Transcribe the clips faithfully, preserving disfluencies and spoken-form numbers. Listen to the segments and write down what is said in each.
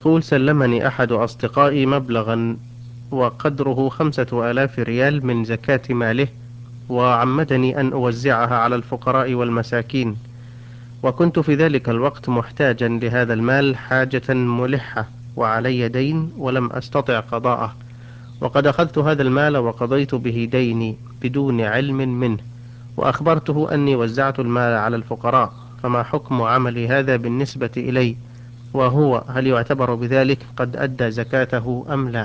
يقول: سلمني أحد أصدقائي مبلغا وقدره خمسة آلاف ريال من زكاة ماله، وعمدني أن أوزعها على الفقراء والمساكين، وكنت في ذلك الوقت محتاجا لهذا المال حاجة ملحة، وعلي دين ولم أستطع قضاءه، وقد أخذت هذا المال وقضيت به ديني بدون علم منه، وأخبرته أني وزعت المال على الفقراء، فما حكم عملي هذا بالنسبة إلي؟ وهو هل يعتبر بذلك قد أدى زكاته أم لا؟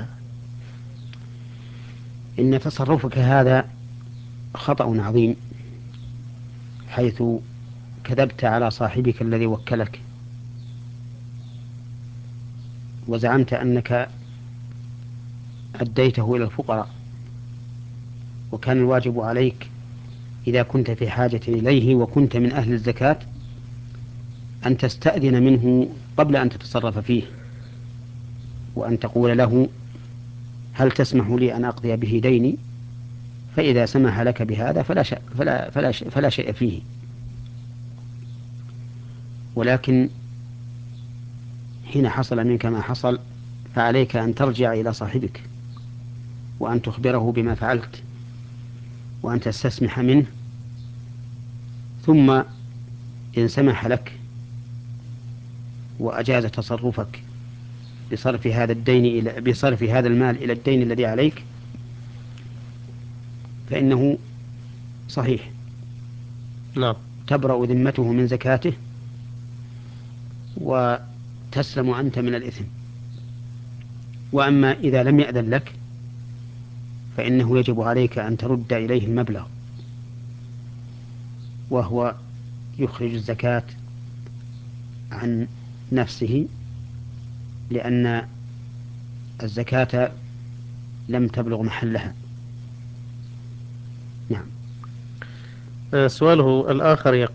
إن تصرفك هذا خطأ عظيم، حيث كذبت على صاحبك الذي وكلك، وزعمت أنك أديته إلى الفقراء، وكان الواجب عليك إذا كنت في حاجة إليه وكنت من أهل الزكاة أن تستأذن منه قبل أن تتصرف فيه، وأن تقول له: هل تسمح لي أن أقضي به ديني؟ فإذا سمح لك بهذا فلا شيء, فلا, فلا, شيء فلا شيء فيه. ولكن حين حصل منك ما حصل فعليك أن ترجع إلى صاحبك وأن تخبره بما فعلت، وأن تستسمح منه، ثم إن سمح لك وأجاز تصرفك بصرف هذا الدين إلى بصرف هذا المال إلى الدين الذي عليك فإنه صحيح، نعم. تبرأ ذمته من زكاته وتسلم أنت من الإثم. وأما إذا لم يأذن لك فإنه يجب عليك أن ترد إليه المبلغ، وهو يخرج الزكاة عن نفسه، لأن الزكاة لم تبلغ محلها. نعم. آه، سؤاله الآخر يقول: